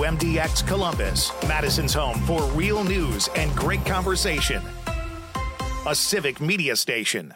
WMDX Columbus, Madison's home for real news and great conversation. A civic media station.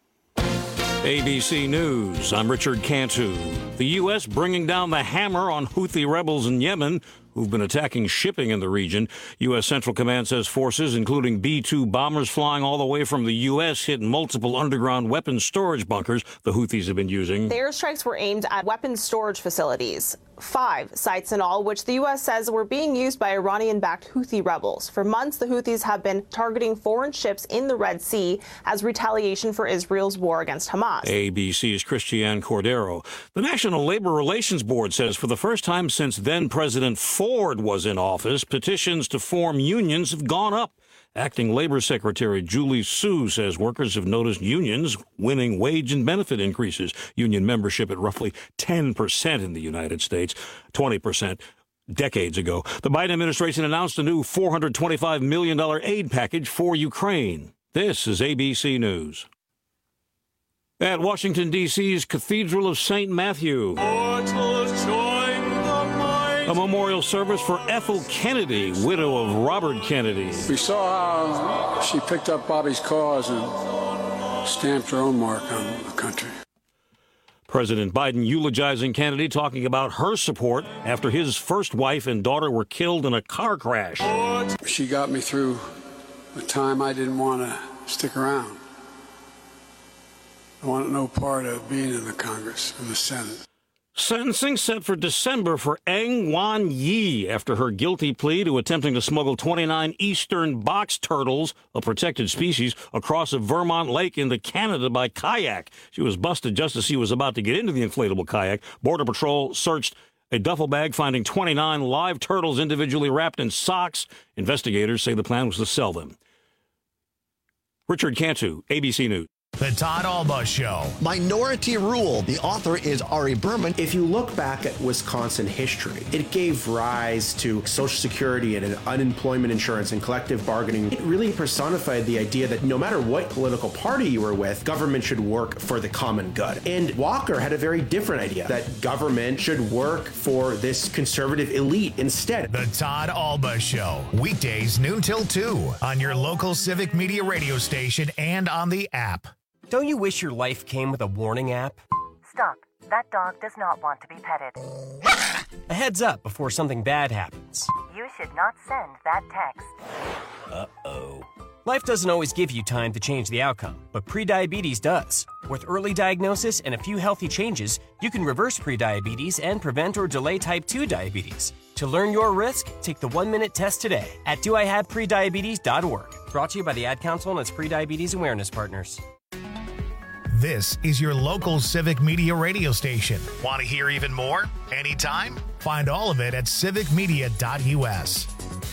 ABC News, I'm Richard Cantu. The U.S. bringing down the hammer on Houthi rebels in Yemen who've been attacking shipping in the region. U.S. Central Command says forces, including B-2 bombers flying all the way from the U.S., hit multiple underground weapons storage bunkers the Houthis have been using. The airstrikes were aimed at weapons storage facilities. 5 sites in all, which the U.S. says were being used by Iranian-backed Houthi rebels. For months, the Houthis have been targeting foreign ships in the Red Sea as retaliation for Israel's war against Hamas. ABC's Christiane Cordero. The National Labor Relations Board says for the first time since then-President Ford was in office, petitions to form unions have gone up. Acting Labor Secretary Julie Su says workers have noticed unions winning wage and benefit increases. Union membership at roughly 10% in the United States, 20% decades ago. The Biden administration announced a new $425 million aid package for Ukraine. This is ABC News. At Washington, D.C.'s Cathedral of St. Matthew, a memorial service for Ethel Kennedy, widow of Robert Kennedy. We saw how she picked up Bobby's cause and stamped her own mark on the country. President Biden eulogizing Kennedy, talking about her support after his first wife and daughter were killed in a car crash. She got me through a time I didn't want to stick around. I wanted no part of being in the Congress and the Senate. Sentencing set for December for Aung Wan Yi after her guilty plea to attempting to smuggle 29 eastern box turtles, a protected species, across a Vermont lake into Canada by kayak. She was busted just as she was about to get into the inflatable kayak. Border Patrol searched a duffel bag, finding 29 live turtles individually wrapped in socks. Investigators say the plan was to sell them. Richard Cantu, ABC News. The Todd Alba Show. Minority Rule. The author is Ari Berman. If you look back at Wisconsin history, it gave rise to Social Security and unemployment insurance and collective bargaining. It really personified the idea that no matter what political party you were with, government should work for the common good. And Walker had a very different idea, that government should work for this conservative elite instead. The Todd Alba Show. Weekdays noon till 2 on your local civic media radio station and on the app. Don't you wish your life came with a warning app? Stop. That dog does not want to be petted. A heads up before something bad happens. You should not send that text. Uh-oh. Life doesn't always give you time to change the outcome, but prediabetes does. With early diagnosis and a few healthy changes, you can reverse prediabetes and prevent or delay type 2 diabetes. To learn your risk, take the 1-minute test today at doihaveprediabetes.org. Brought to you by the Ad Council and its prediabetes awareness partners. This is your local civic media radio station. Want to hear even more? Anytime? Find all of it at civicmedia.us.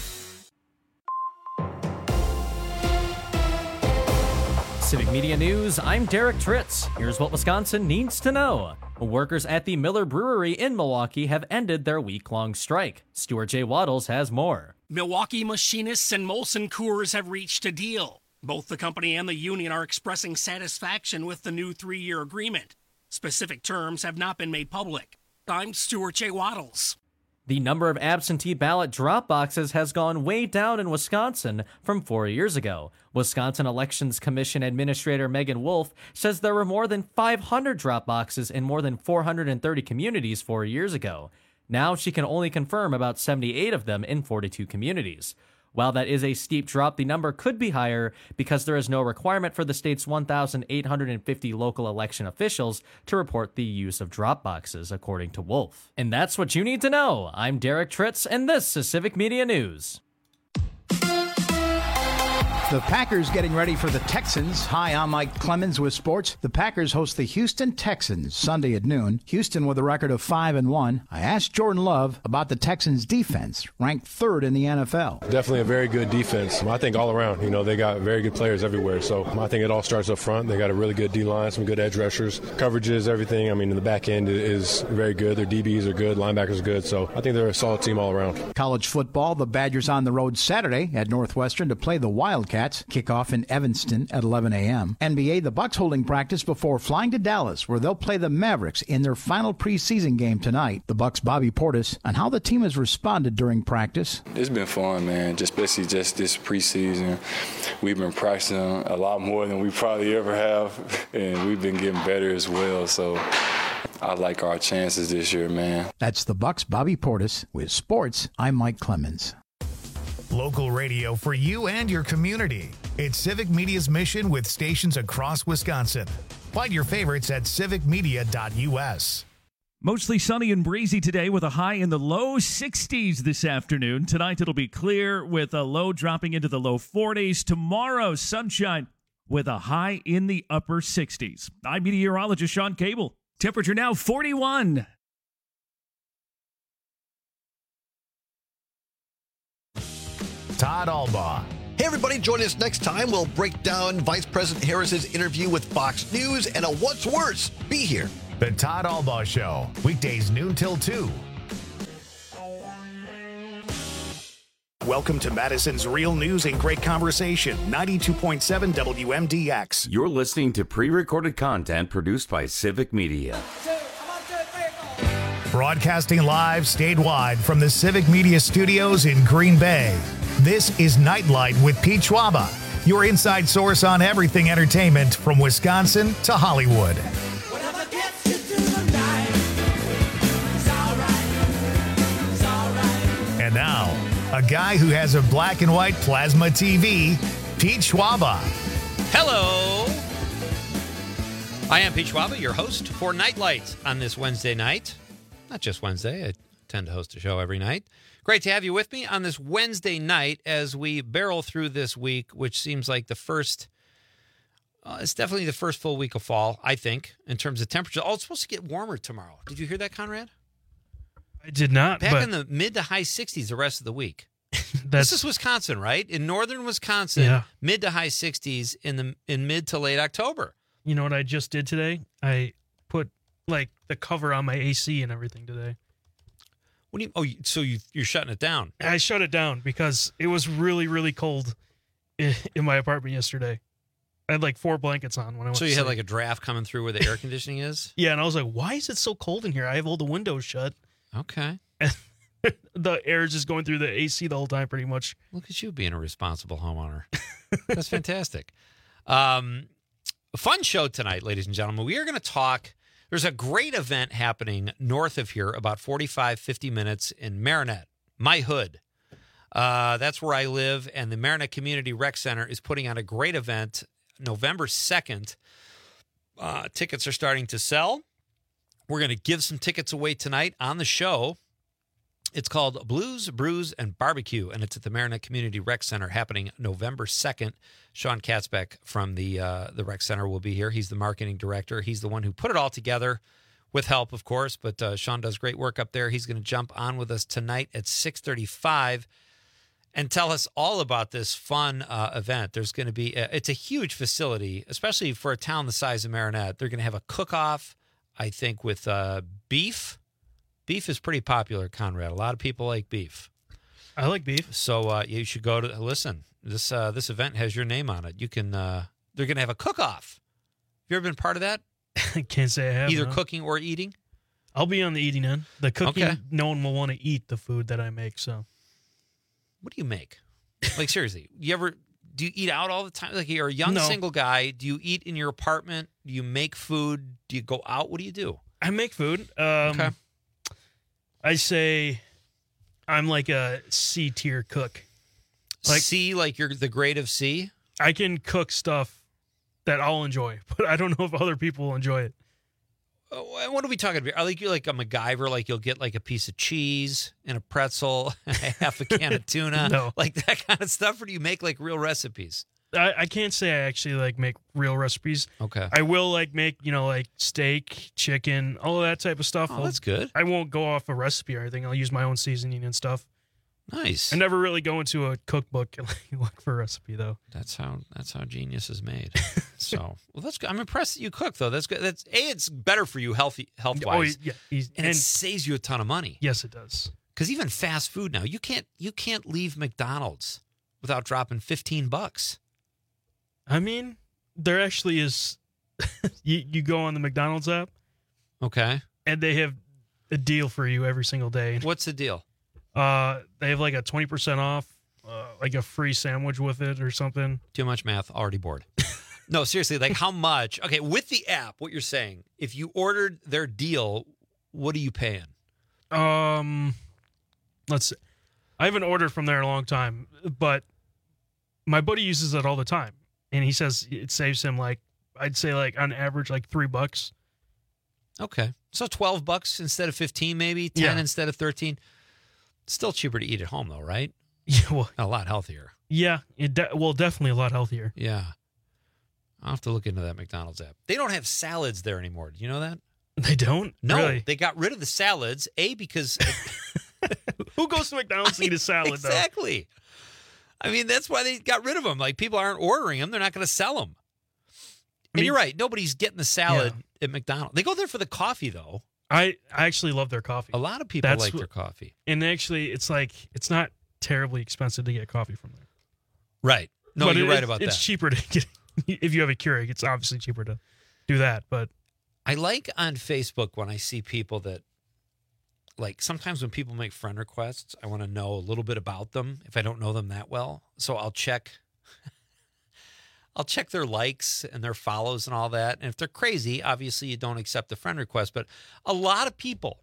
Civic Media News, I'm Derek Tritz. Here's what Wisconsin needs to know. Workers at the Miller Brewery in Milwaukee have ended their week-long strike. Stuart J. Waddles has more. Milwaukee Machinists and Molson Coors have reached a deal. Both the company and the union are expressing satisfaction with the new 3-year agreement. Specific terms have not been made public. I'm Stuart J. Waddles. The number of absentee ballot drop boxes has gone way down in Wisconsin from 4 years ago. Wisconsin Elections Commission Administrator Megan Wolf says there were more than 500 drop boxes in more than 430 communities 4 years ago. Now she can only confirm about 78 of them in 42 communities. While that is a steep drop, the number could be higher because there is no requirement for the state's 1,850 local election officials to report the use of drop boxes, according to Wolf. And that's what you need to know. I'm Derek Tritz, and this is Civic Media News. The Packers getting ready for the Texans. Hi, I'm Mike Clemens with sports. The Packers host the Houston Texans Sunday at noon. Houston with a record of 5-1. I asked Jordan Love about the Texans defense, ranked 3rd in the NFL. Definitely a very good defense. I think all around, they got very good players everywhere. So I think it all starts up front. They got a really good D-line, some good edge rushers, coverages, everything. In the back end is very good. Their DBs are good, linebackers are good. So I think they're a solid team all around. College football, the Badgers on the road Saturday at Northwestern to play the Wildcats. Wildcats kick off in Evanston at 11 a.m. NBA, the Bucks holding practice before flying to Dallas, where they'll play the Mavericks in their final preseason game tonight. The Bucks' Bobby Portis on how the team has responded during practice. It's been fun, man, especially just this preseason. We've been practicing a lot more than we probably ever have, and we've been getting better as well, so I like our chances this year, man. That's the Bucks' Bobby Portis. With sports, I'm Mike Clemens. Local radio for you and your community. It's Civic Media's mission with stations across Wisconsin. Find your favorites at civicmedia.us. Mostly sunny and breezy today with a high in the low 60s this afternoon. Tonight it'll be clear with a low dropping into the low 40s. Tomorrow, sunshine with a high in the upper 60s. I'm meteorologist Sean Cable. Temperature now 41. Todd Albaugh. Hey, everybody, join us next time. We'll break down Vice President Harris's interview with Fox News and a what's worse. Be here. The Todd Albaugh Show, weekdays noon till 2. Welcome to Madison's Real News and Great Conversation, 92.7 WMDX. You're listening to pre-recorded content produced by Civic Media. Broadcasting live statewide from the Civic Media Studios in Green Bay. This is Nightlight with Pete Schwaba, your inside source on everything entertainment from Wisconsin to Hollywood. And now, a guy who has a black and white plasma TV, Pete Schwaba. Hello. I am Pete Schwaba, your host for Nightlight on this Wednesday night. Not just Wednesday. I tend to host a show every night. Great to have you with me on this Wednesday night as we barrel through this week, which seems like the first, it's definitely the first full week of fall, I think, in terms of temperature. Oh, it's supposed to get warmer tomorrow. Did you hear that, Conrad? I did not. Back in the mid to high 60s the rest of the week. This is Wisconsin, right? In northern Wisconsin, yeah. Mid to high 60s in mid to late October. You know what I just did today? I put like the cover on my AC and everything today. What do you? Oh, so you're shutting it down? I shut it down because it was really, really cold in my apartment yesterday. I had like 4 blankets on when I went. So you had like a draft coming through where the air conditioning is? Yeah, and I was like, why is it so cold in here? I have all the windows shut. Okay. And the air is just going through the AC the whole time, pretty much. Look at you being a responsible homeowner. That's fantastic. Fun show tonight, ladies and gentlemen. We are going to talk. There's a great event happening north of here, about 45, 50 minutes in Marinette, my hood. That's where I live, and the Marinette Community Rec Center is putting on a great event November 2nd. Tickets are starting to sell. We're going to give some tickets away tonight on the show. It's called Blues, Brews, and Barbecue, and it's at the Marinette Community Rec Center happening November 2nd. Sean Katzbeck from the Rec Center will be here. He's the marketing director. He's the one who put it all together with help, of course, but Sean does great work up there. He's going to jump on with us tonight at 6:35 and tell us all about this fun event. There's going to be it's a huge facility, especially for a town the size of Marinette. They're going to have a cook-off, I think, with beef. Beef is pretty popular, Conrad. A lot of people like beef. I like beef. So you should go to listen. This event has your name on it. You can. They're going to have a cook-off. Have you ever been part of that? I can't say I have. Either cooking or eating. I'll be on the eating end. The cooking, no one will want to eat the food that I make. So, what do you make? Like seriously, do you eat out all the time? Like you're a young single guy. Do you eat in your apartment? Do you make food? Do you go out? What do you do? I make food. Okay. I say I'm like a C tier cook. Like C, like you're the grade of C? I can cook stuff that I'll enjoy, but I don't know if other people will enjoy it. What are we talking about? Are you're like a MacGyver, like you'll get like a piece of cheese and a pretzel, half a can of tuna, like that kind of stuff, or do you make like real recipes? I can't say I actually like make real recipes. Okay. I will like make, like steak, chicken, all of that type of stuff. Oh, that's good. I won't go off a recipe or anything. I'll use my own seasoning and stuff. Nice. I never really go into a cookbook and look for a recipe though. That's how genius is made. So, well, that's good. I'm impressed that you cook though. That's good. it's better for you health wise. Oh, yeah. And it saves you a ton of money. Yes, it does. Because even fast food now, you can't leave McDonald's without dropping $15. I mean, there actually is. you go on the McDonald's app. Okay. And they have a deal for you every single day. What's the deal? They have like a 20% off, like a free sandwich with it or something. Too much math. Already bored. No, seriously. Like how much? Okay, with the app, what you're saying? If you ordered their deal, what are you paying? Let's see. I haven't ordered from there in a long time, but my buddy uses it all the time, and he says it saves him like I'd say like on average like $3. Okay, so $12 instead of 15, maybe 10 instead of 13. Still cheaper to eat at home, though, right? Yeah, well, a lot healthier. Yeah, definitely a lot healthier. Yeah, I'll have to look into that McDonald's app. They don't have salads there anymore. Do you know that? They don't? No, really? They got rid of the salads. Because who goes to McDonald's to eat a salad? Exactly. Though? I mean, that's why they got rid of them. Like people aren't ordering them; they're not going to sell them. And you're right. Nobody's getting the salad at McDonald's. They go there for the coffee, though. I actually love their coffee. A lot of people like their coffee. And actually, it's like it's not terribly expensive to get coffee from there. Right. No, but you're right about that. It's cheaper to get if you have a Keurig. It's obviously cheaper to do that. But I like on Facebook when I see people that, like sometimes when people make friend requests, I want to know a little bit about them if I don't know them that well. So I'll check their likes and their follows and all that. And if they're crazy, obviously you don't accept the friend request. But a lot of people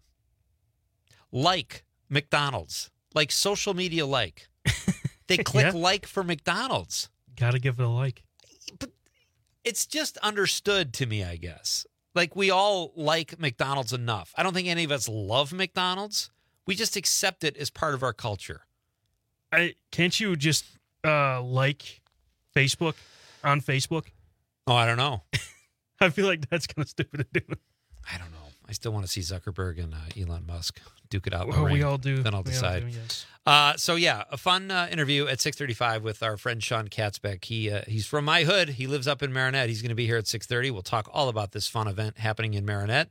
like McDonald's, like social media like. They click like for McDonald's. Got to give it a like. But it's just understood to me, I guess. Like we all like McDonald's enough. I don't think any of us love McDonald's. We just accept it as part of our culture. Can't you just like Facebook on Facebook? Oh, I don't know. I feel like that's kind of stupid to do. I don't know. I still want to see Zuckerberg and Elon Musk duke it out. Well, we all do. Then I'll decide. So yeah, a fun interview at 6:35 with our friend Sean Katzbeck. He's from my hood. He lives up in Marinette. He's going to be here at 6:30. We'll talk all about this fun event happening in Marinette.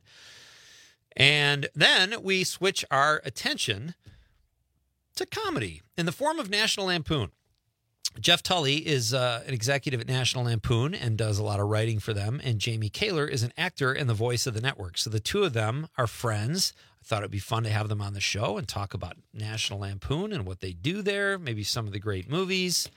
And then we switch our attention to comedy in the form of National Lampoon. Jeff Tully is an executive at National Lampoon and does a lot of writing for them. And Jamie Kaler is an actor and the voice of the network. So the two of them are friends. I thought it'd be fun to have them on the show and talk about National Lampoon and what they do there, maybe some of the great movies.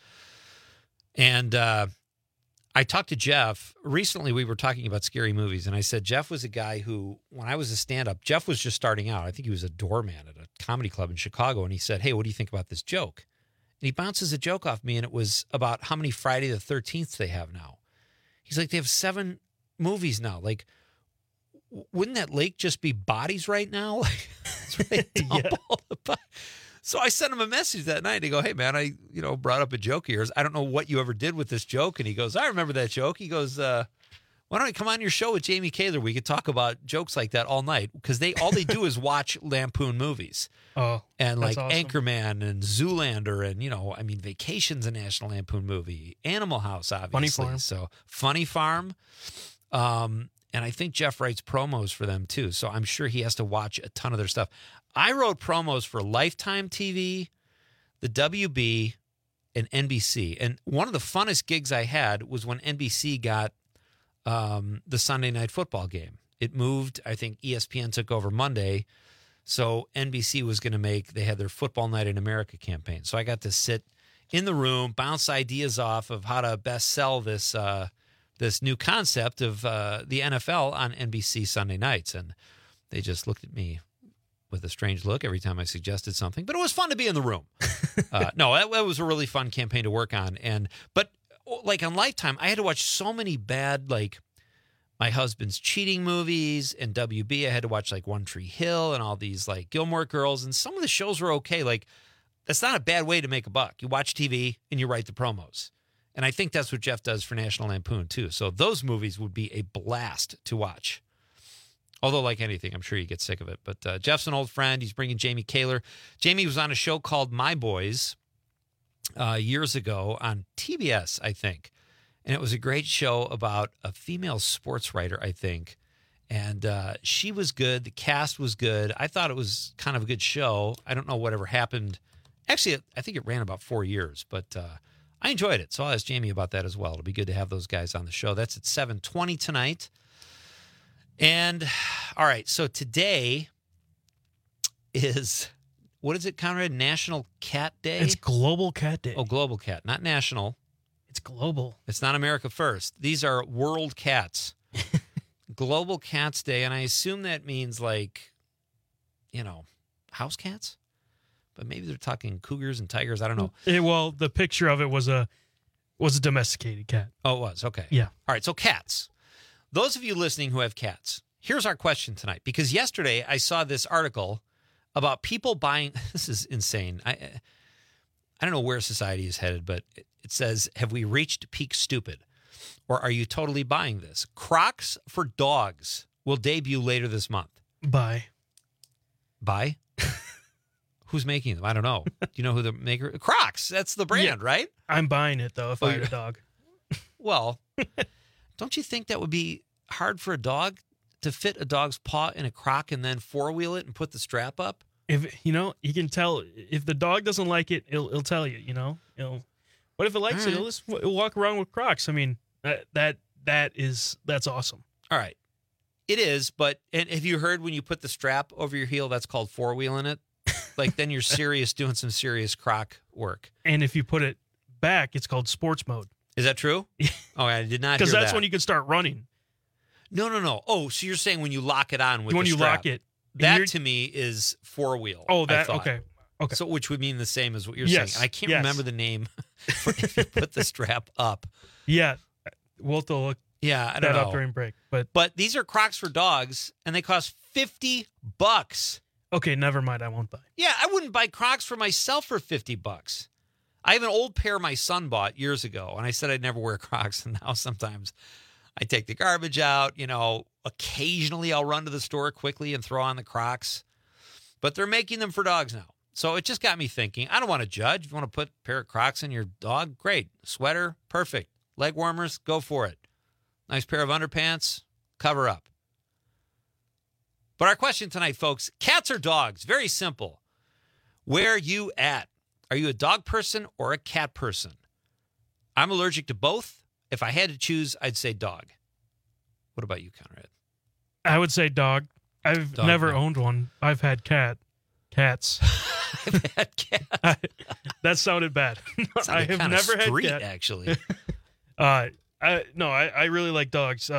And I talked to Jeff. Recently, we were talking about scary movies. And I said, Jeff was a guy who, when I was a stand-up, Jeff was just starting out. I think he was a doorman at a comedy club in Chicago. And he said, hey, what do you think about this joke? And he bounces a joke off me, and it was about how many Friday the 13th they have now. He's like, they have 7 movies now. Like, wouldn't that lake just be bodies right now? Like, that's where they dump all the bodies. So I sent him a message that night. I go, hey, man, I brought up a joke of yours. I don't know what you ever did with this joke. And he goes, I remember that joke. He goes, why don't I come on your show with Jamie Kaler? We could talk about jokes like that all night because all they do is watch Lampoon movies. Oh, and like awesome. Anchorman and Zoolander and Vacation's a National Lampoon movie. Animal House, obviously. Funny Farm. So Funny Farm. And I think Jeff writes promos for them too. So I'm sure he has to watch a ton of their stuff. I wrote promos for Lifetime TV, the WB, and NBC. And one of the funnest gigs I had was when NBC got the Sunday Night Football game. It moved. I think ESPN took over Monday. So NBC was going to they had their Football Night in America campaign. So I got to sit in the room, bounce ideas off of how to best sell this new concept of the NFL on NBC Sunday nights. And they just looked at me with a strange look every time I suggested something. But it was fun to be in the room. No, that was a really fun campaign to work on. But like on Lifetime, I had to watch so many bad, like My Husband's Cheating movies and WB. I had to watch like One Tree Hill and all these like Gilmore Girls. And some of the shows were okay. Like that's not a bad way to make a buck. You watch TV and you write the promos. And I think that's what Jeff does for National Lampoon too. So those movies would be a blast to watch. Although like anything, I'm sure you get sick of it. But Jeff's an old friend. He's bringing Jamie Kaler. Jamie was on a show called My Boys years ago on TBS, I think. And it was a great show about a female sports writer, I think. And she was good. The cast was good. I thought it was kind of a good show. I don't know whatever happened. Actually, I think it ran about 4 years, but I enjoyed it, so I'll ask Jamie about that as well. It'll be good to have those guys on the show. That's at 7:20 tonight. And, all right, so today is, what is it, Conrad? National Cat Day? It's Global Cat Day. Oh, Global Cat, not national. It's global. It's not America First. These are world cats. Global Cats Day, and I assume that means like, house cats? But maybe they're talking cougars and tigers. I don't know. Well, the picture of it was a domesticated cat. Oh, it was. Okay. Yeah. All right, so cats. Those of you listening who have cats, here's our question tonight. Because yesterday I saw this article about people buying, this is insane. I don't know where society is headed, but it says, have we reached peak stupid? Or are you totally buying this? Crocs for dogs will debut later this month. Buy? Who's making them? I don't know. Do you know who the maker? Crocs. That's the brand, right? I'm buying it, though, if I had a dog. Well, don't you think that would be hard for a dog to fit a dog's paw in a Croc and then four-wheel it and put the strap up? If you can tell if the dog doesn't like it, it'll tell you. But if it likes it, it'll walk around with Crocs. I mean, that's awesome. All right, it is. But have you heard when you put the strap over your heel, that's called four-wheeling it? Like then you're serious, doing some serious Croc work. And if you put it back, it's called sports mode. Is that true? Oh, I did not hear that. Because that's when you can start running. No. Oh, so you're saying when you lock it on with when the strap. When you lock it. That to me is four-wheel. Oh, that, okay. So which would mean the same as what you're saying. And I can't remember the name for if you put the strap up. Yeah. We'll have to look I don't know. up during break. But these are Crocs for dogs, and they cost $50. Okay, never mind. I won't buy. Yeah, I wouldn't buy Crocs for myself for $50. I have an old pair my son bought years ago, and I said I'd never wear Crocs, and now sometimes I take the garbage out. Occasionally I'll run to the store quickly and throw on the Crocs. But they're making them for dogs now. So it just got me thinking, I don't want to judge. If you want to put a pair of Crocs in your dog, great. Sweater, perfect. Leg warmers, go for it. Nice pair of underpants, cover up. But our question tonight, folks, cats or dogs? Very simple. Where are you at? Are you a dog person or a cat person? I'm allergic to both. If I had to choose, I'd say dog. What about you, Conrad? I would say dog. I've never owned one. I've had cats. I've had cats. That sounded bad. I have never had cats. Actually. I really like dogs.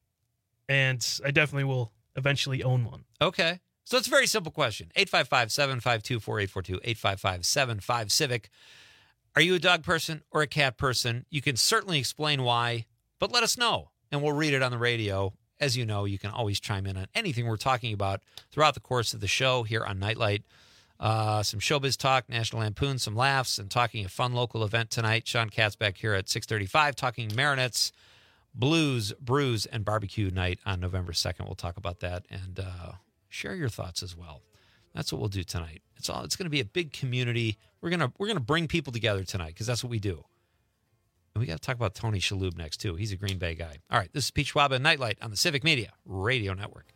And I definitely will eventually own one. Okay. So it's a very simple question. 855-752-4842, 855-75-CIVIC. Are you a dog person or a cat person? You can certainly explain why, but let us know, and we'll read it on the radio. As you know, you can always chime in on anything we're talking about throughout the course of the show here on Nightlight. Some showbiz talk, National Lampoon, some laughs, and talking a fun local event tonight. Sean Katz back here at 6:35 talking Marinette's Blues, Brews, and Barbecue Night on November 2nd. We'll talk about that and share your thoughts as well. That's what we'll do tonight. It's going to be a big community. We're gonna bring people together tonight because that's what we do. And we got to talk about Tony Shalhoub next too. He's a Green Bay guy. All right, this is Pete Schwab and Nightlight on the Civic Media Radio Network.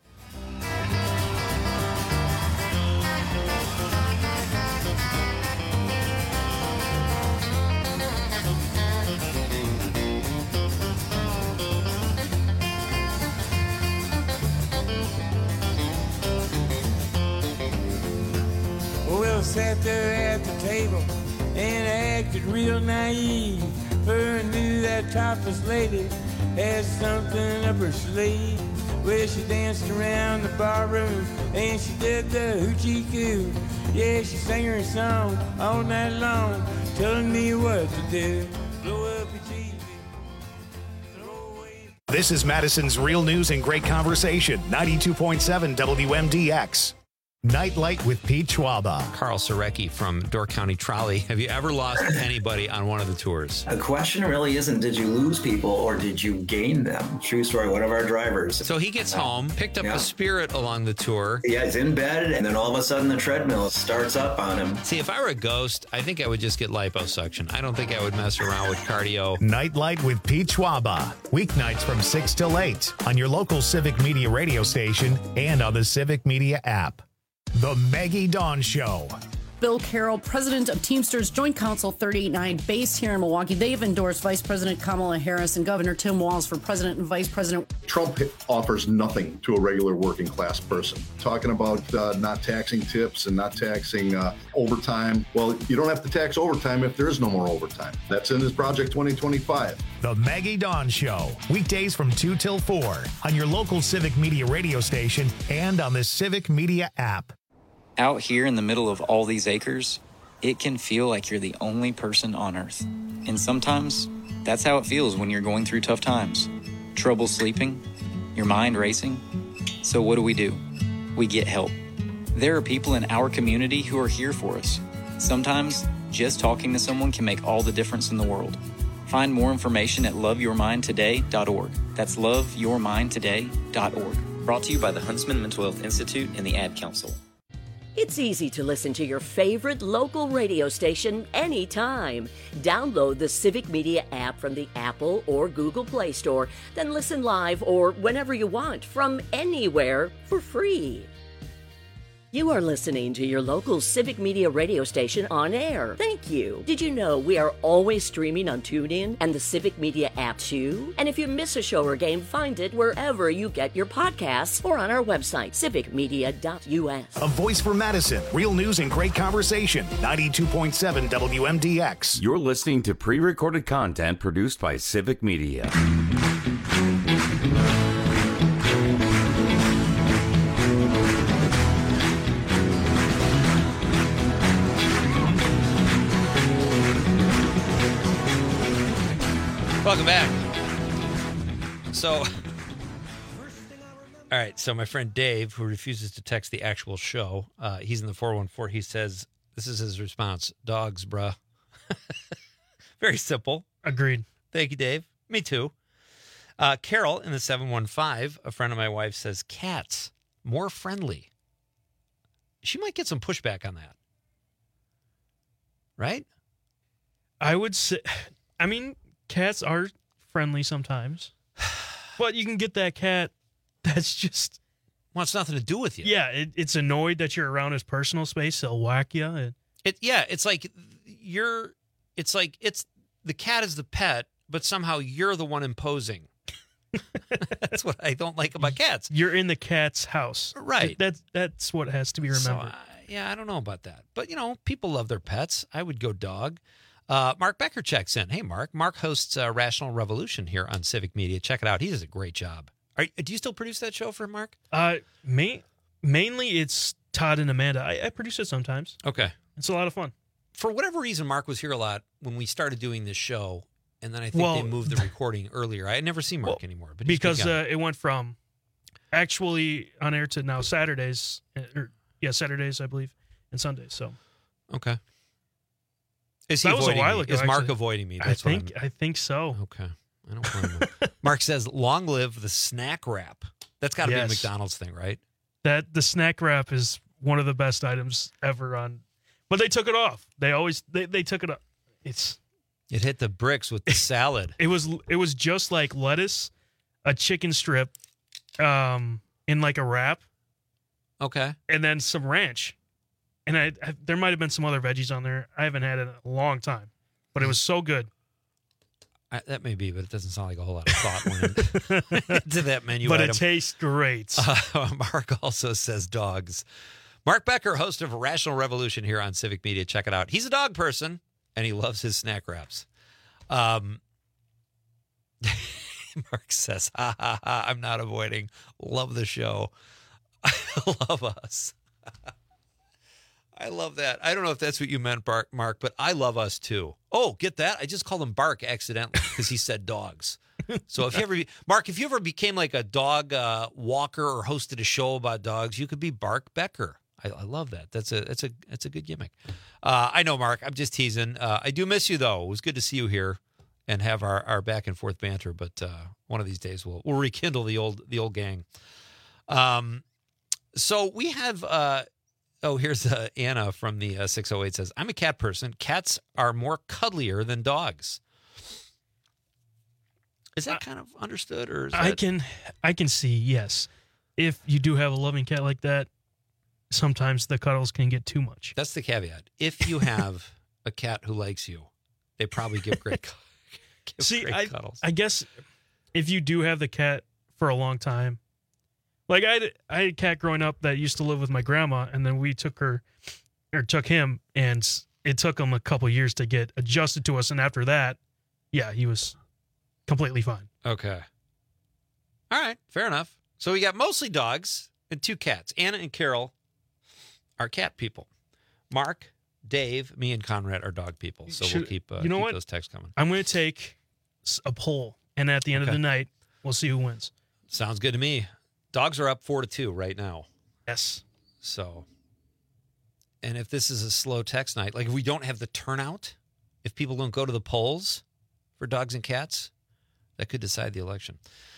Well, sat there at the table and acted real naive. Her knew that topless lady had something up her sleeve. Well, she danced around the barroom and she did the hoochie coo. Yeah, she sang her song all night long, telling me what to do. Blow up your TV. This is Madison's Real News and Great Conversation, 92.7 WMDX. Nightlight with Pete Schwaba. Carl Sorecki from Door County Trolley. Have you ever lost anybody on one of the tours? The question really isn't did you lose people or did you gain them? True story, one of our drivers. So he gets home, picked up a Spirit along the tour. Yeah, he's in bed, and then all of a sudden the treadmill starts up on him. See, if I were a ghost, I think I would just get liposuction. I don't think I would mess around with cardio. Nightlight with Pete Schwaba. Weeknights from 6 till 8 on your local Civic Media radio station and on the Civic Media app. The Maggie Dawn Show. Bill Carroll, president of Teamsters Joint Council 389, based here in Milwaukee. They've endorsed Vice President Kamala Harris and Governor Tim Walz for president and vice president. Trump offers nothing to a regular working class person. Talking about not taxing tips and not taxing overtime. Well, you don't have to tax overtime if there is no more overtime. That's in his Project 2025. The Maggie Dawn Show, weekdays from 2 till 4 on your local Civic Media radio station and on the Civic Media app. Out here in the middle of all these acres, it can feel like you're the only person on Earth. And sometimes, that's how it feels when you're going through tough times. Trouble sleeping, your mind racing. So what do? We get help. There are people in our community who are here for us. Sometimes, just talking to someone can make all the difference in the world. Find more information at loveyourmindtoday.org. That's loveyourmindtoday.org. Brought to you by the Huntsman Mental Health Institute and the Ad Council. It's easy to listen to your favorite local radio station anytime. Download the Civic Media app from the Apple or Google Play Store, then listen live or whenever you want from anywhere for free. You are listening to your local Civic Media radio station on air. Thank you. Did you know we are always streaming on TuneIn and the Civic Media app too? And if you miss a show or game, find it wherever you get your podcasts or on our website, civicmedia.us. A voice for Madison. Real news and great conversation. 92.7 WMDX. You're listening to pre-recorded content produced by Civic Media. Welcome back. So, all right. So my friend Dave, who refuses to text the actual show, he's in the 414. He says, this is his response. Dogs, bruh. Very simple. Agreed. Thank you, Dave. Me too. Carol in the 715, a friend of my wife, says cats, more friendly. She might get some pushback on that. Right? I would say, I mean, cats are friendly sometimes, but you can get that cat that's just wants nothing to do with you. Yeah, it's annoyed that you're around his personal space. They'll whack you. It's like the cat is the pet, but somehow you're the one imposing. That's what I don't like about cats. You're in the cat's house, right? That's what has to be remembered. So, I don't know about that, but people love their pets. I would go dog. Mark Becker checks in. Hey, Mark. Mark hosts Rational Revolution here on Civic Media. Check it out. He does a great job. Do you still produce that show for Mark? Mainly it's Todd and Amanda. I produce it sometimes. Okay. It's a lot of fun. For whatever reason, Mark was here a lot when we started doing this show, and then I think they moved the recording earlier. I had never seen Mark anymore. But because it went from actually on air to now Saturdays, Saturdays, I believe, and Sundays. So, okay. Is he that was a while ago. Is Mark avoiding me? I think so. Okay. I don't blame him. Mark says, long live the snack wrap. That's got to be a McDonald's thing, right? That the snack wrap is one of the best items ever on. But they took it off. They took it off. It hit the bricks with the salad. It was just like lettuce, a chicken strip, in like a wrap. Okay. And then some ranch. And there might have been some other veggies on there. I haven't had it in a long time, but it was so good. That may be, but it doesn't sound like a whole lot of thought went into that menu but item. It tastes great. Mark also says dogs. Mark Becker, host of Rational Revolution here on Civic Media. Check it out. He's a dog person, and he loves his snack wraps. Mark says, ha, ha, ha, I'm not avoiding. Love the show. I love us. I love that. I don't know if that's what you meant, Mark, but I love us too. Oh, get that? I just called him Bark accidentally because he said dogs. So if you ever became like a dog walker or hosted a show about dogs, you could be Bark Becker. I love that. That's a good gimmick. I know, Mark. I'm just teasing. I do miss you though. It was good to see you here and have our back and forth banter. But one of these days we'll rekindle the old gang. So we have. Here's Anna from the 608 says, I'm a cat person. Cats are more cuddlier than dogs. Is that kind of understood? Or is I can see, yes. If you do have a loving cat like that, sometimes the cuddles can get too much. That's the caveat. If you have a cat who likes you, they probably give great cuddles. I guess if you do have the cat for a long time, like I had a cat growing up that used to live with my grandma, and then we took him, and it took him a couple years to get adjusted to us. And after that, yeah, he was completely fine. Okay. All right. Fair enough. So we got mostly dogs and 2 cats. Anna and Carol are cat people. Mark, Dave, me, and Conrad are dog people. So we'll keep those texts coming. I'm going to take a poll, and at the end of the night, we'll see who wins. Sounds good to me. Dogs are up 4-2 right now. Yes. So, and if this is a slow text night, like if we don't have the turnout, if people don't go to the polls for dogs and cats, that could decide the election.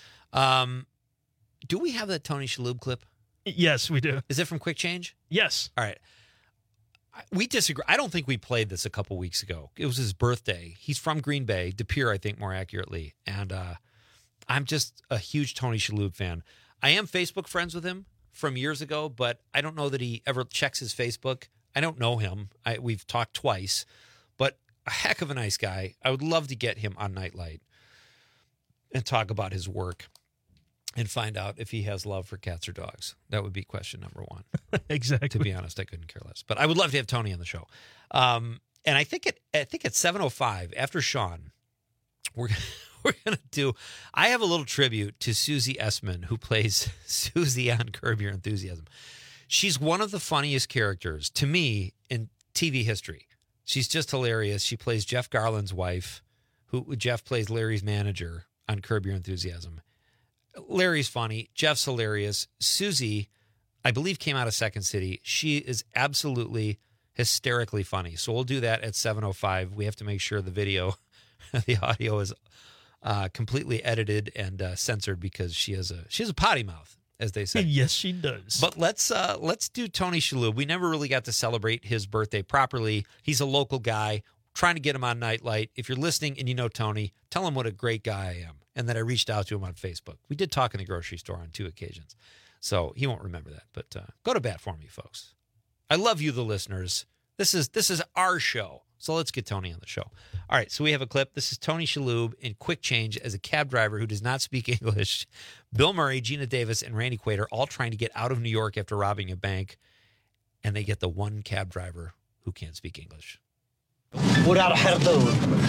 Do we have that Tony Shalhoub clip? Yes, we do. Is it from Quick Change? Yes. All right. We disagree. I don't think we played this a couple weeks ago. It was his birthday. He's from Green Bay, De Pere, I think, more accurately. And I'm just a huge Tony Shalhoub fan. I am Facebook friends with him from years ago, but I don't know that he ever checks his Facebook. I don't know him. We've talked twice, but a heck of a nice guy. I would love to get him on Nightlight and talk about his work and find out if he has love for cats or dogs. That would be question number 1. Exactly. To be honest, I couldn't care less. But I would love to have Tony on the show. And I think at 7:05 after Sean, we're gonna do. I have a little tribute to Susie Essman, who plays Susie on Curb Your Enthusiasm. She's one of the funniest characters to me in TV history. She's just hilarious. She plays Jeff Garland's wife, who Jeff plays Larry's manager on Curb Your Enthusiasm. Larry's funny. Jeff's hilarious. Susie, I believe, came out of Second City. She is absolutely hysterically funny. So we'll do that at 7:05. We have to make sure the audio is completely edited and censored because she has a potty mouth, as they say. Yes, she does. But let's do Tony Shalhoub. We never really got to celebrate his birthday properly. He's a local guy. Trying to get him on Nightlight. If you're listening and you know Tony, tell him what a great guy I am and that I reached out to him on Facebook. We did talk in the grocery store on 2 occasions. So he won't remember that. But go to bat for me, folks. I love you, the listeners. This is our show. So let's get Tony on the show. All right, so we have a clip. This is Tony Shalhoub in Quick Change as a cab driver who does not speak English. Bill Murray, Gina Davis, and Randy Quaid are all trying to get out of New York after robbing a bank. And they get the one cab driver who can't speak English. وراح حردور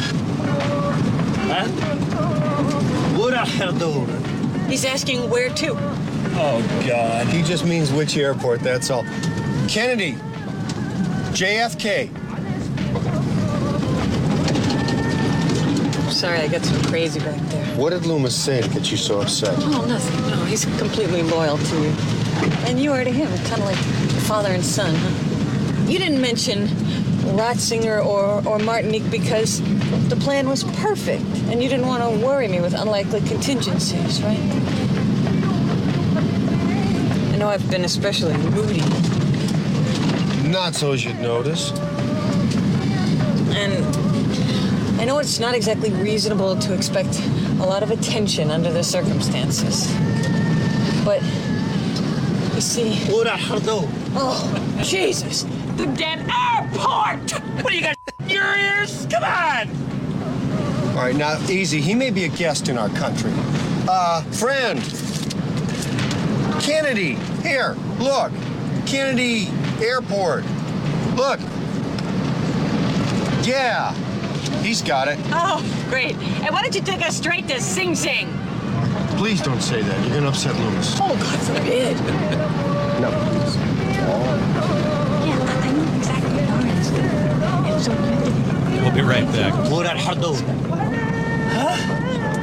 ها وراح حردور. He's asking where to. Oh God, he just means which airport, that's all. Kennedy, JFK. Sorry, I got so crazy back there. What did Loomis say to get you so upset? Oh, nothing. No, he's completely loyal to you. And you are to him, kind of like father and son, huh? You didn't mention Ratzinger or Martinique because the plan was perfect, and you didn't want to worry me with unlikely contingencies, right? I know I've been especially moody. Not so as you'd notice. And I know it's not exactly reasonable to expect a lot of attention under the circumstances. But, you see... Oh, Jesus! The dead airport! What do you got, your ears? Come on! All right, now, easy. He may be a guest in our country. Friend. Kennedy. Here, look. Kennedy Airport. Look. Yeah. He's got it. Oh, great. And why don't you take us straight to Sing Sing? Please don't say that. You're going to upset Loomis. Oh, God forbid. No, please. Yeah, I know exactly where We'll be right back. Huh?